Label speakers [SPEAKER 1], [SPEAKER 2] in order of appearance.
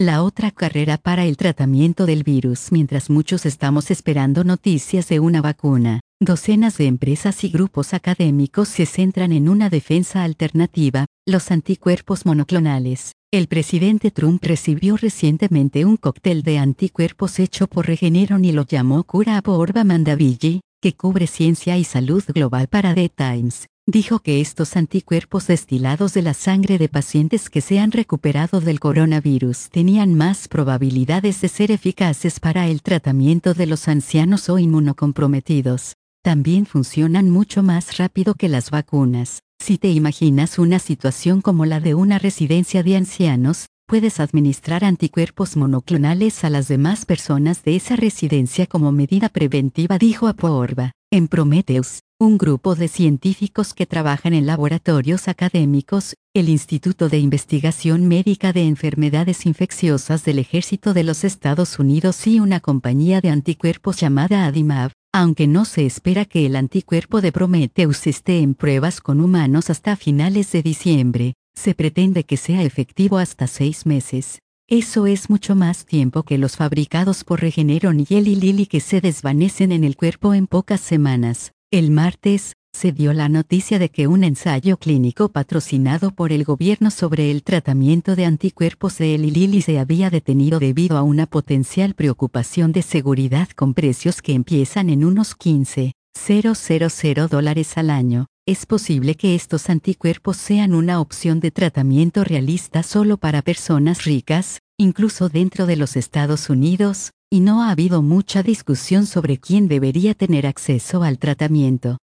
[SPEAKER 1] la otra carrera para el tratamiento del virus. Mientras muchos estamos esperando noticias de una vacuna, docenas de empresas y grupos académicos se centran en una defensa alternativa, los anticuerpos monoclonales. El presidente Trump recibió recientemente un cóctel de anticuerpos hecho por Regeneron y lo llamó cura Apoorva Mandavilli, que cubre ciencia y salud global. Para The Times, dijo que estos anticuerpos destilados de la sangre de pacientes que se han recuperado del coronavirus tenían más probabilidades de ser eficaces para el tratamiento de los ancianos o inmunocomprometidos. También funcionan mucho más rápido que las vacunas. Si te imaginas una situación como la de una residencia de ancianos, puedes administrar anticuerpos monoclonales a las demás personas de esa residencia como medida preventiva, dijo Apoorva. En Prometheus, un grupo de científicos que trabajan en laboratorios académicos, el Instituto de Investigación Médica de Enfermedades Infecciosas del Ejército de los Estados Unidos y una compañía de anticuerpos llamada Adimab, aunque no se espera que el anticuerpo de Prometheus esté en pruebas con humanos hasta finales de diciembre, se pretende que sea efectivo hasta 6 meses. Eso es mucho más tiempo que los fabricados por Regeneron y Eli Lilly, que se desvanecen en el cuerpo en pocas semanas. El martes, se dio la noticia de que un ensayo clínico patrocinado por el gobierno sobre el tratamiento de anticuerpos de Eli Lilly se había detenido debido a una potencial preocupación de seguridad con precios que empiezan en unos $15,000 al año. Es posible que estos anticuerpos sean una opción de tratamiento realista solo para personas ricas, incluso dentro de los Estados Unidos, y no ha habido mucha discusión sobre quién debería tener acceso al tratamiento.